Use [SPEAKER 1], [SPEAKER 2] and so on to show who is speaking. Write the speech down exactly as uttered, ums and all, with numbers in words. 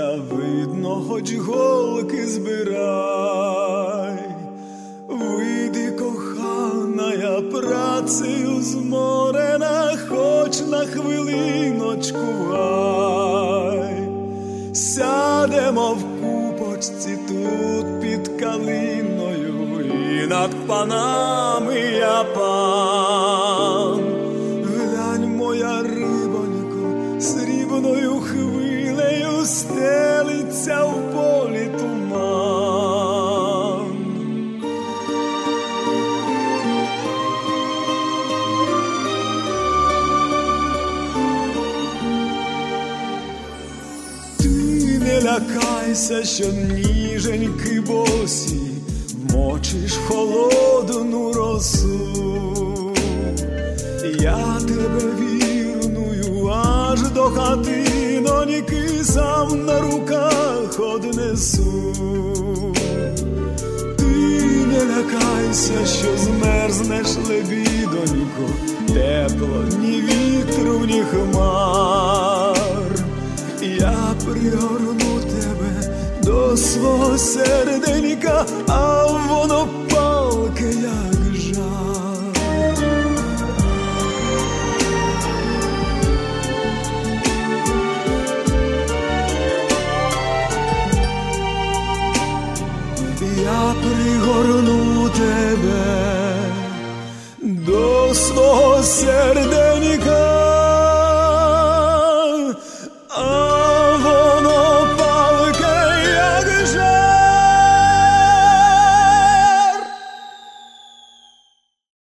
[SPEAKER 1] сонця видно, хоч голки збирай. Вийди, кохана, я працею зморена, хоч на хвилиночку гай. Сядемо в купочці тут під калиною, і над панами я пан. Глянь, моя рибонько, срібною хвилею стелиться в полі туман. Ти не лякайся, що ніженьки босі вмочиш в холодну росу. Я тебе вірную аж до хатиноньки сам на руках однесу. Ти не лякайся, що змерзнеш, лебідонько, тепло ні вітру, ні хмар. Я пригорну тебе до свого серденька, а воно палке, як жар. Я пригорну тебе до свого серденька,